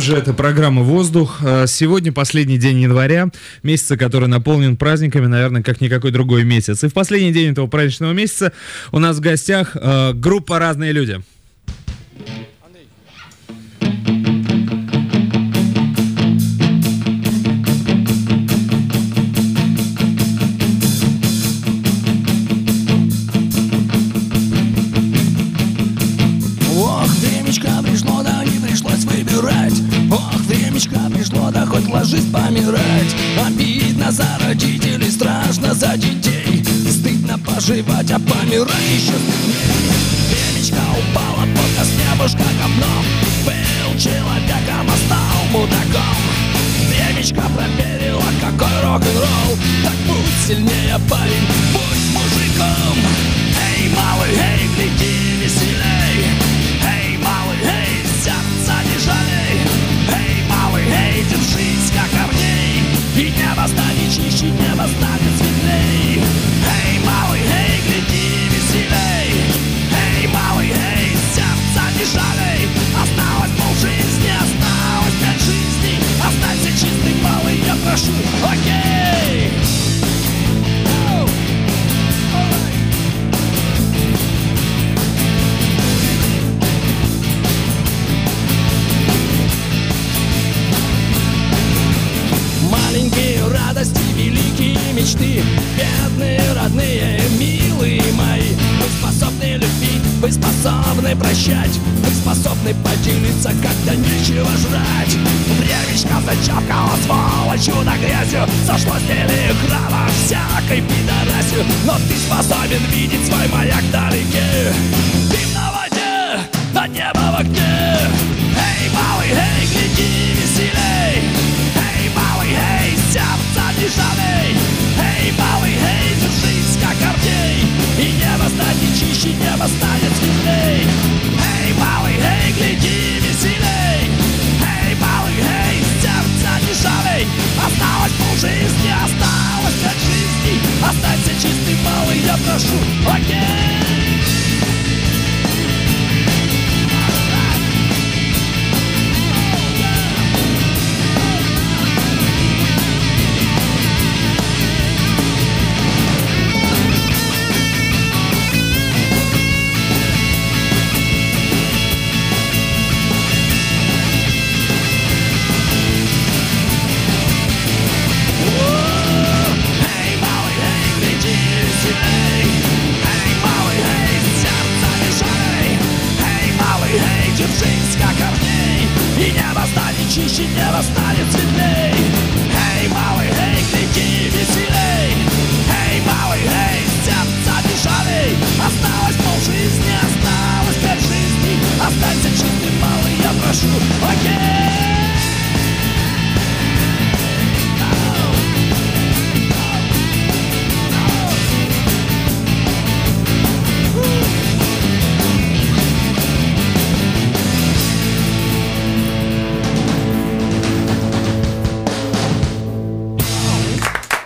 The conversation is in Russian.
же, это программа «Воздух». Сегодня последний день января, месяца, который наполнен праздниками, наверное, как никакой другой месяц. И в последний день этого праздничного месяца у нас в гостях группа «Разные люди». Пришло, да хоть ложись помирать. Обидно за родителей, страшно за детей. Стыдно поживать, а помирать еще стыднее. Времечко упала под нас небушка говном. Был человеком, а стал мудаком. Времечко проверила, какой рок-н-ролл. Так будь сильнее, парень, будь мужиком. Эй, малый, эй, гляди веселей. Эй, малый, эй, сердца не жалей. Эй, малый, эй, держись, как корней. И небо станет чище, небо станет светлей. Эй, малый, эй, гляди веселей. Эй, малый, эй, сердца не жалей. Осталось полжизни, осталось 5 жизней. Останься чистый, малый, я прошу, окей. Маленькие радости, великие мечты, бедные, родные, милые мои. Вы способны любить, вы способны прощать, вы способны поделиться, когда нечего жрать. Времечко зачавкало сволочью да грязью, сошло с телеэкрана всякой пидорасью. Но ты способен видеть свой маяк вдалеке. Дым на воде, а небо в огне. Эй, малый, эй, гляди веселей. Эй, малый, эй, сердца не жалей. Эй, малый, эй, держись, как корней. И небо станет чище, небо станет светлей. Эй, малый, эй, гляди веселей. Эй, малый, эй, сердца не жалей. Осталось полжизни, осталось 5 жизней. Останься чистый, малый, я прошу, окей. Держись, как корней. И небо станет чище, небо станет светлей. Эй, малый, эй, гляди веселей. Эй, малый, эй, сердца не жалей. Осталось полжизни, осталось 5 жизней. Останься чистым, малый, я прошу, окей.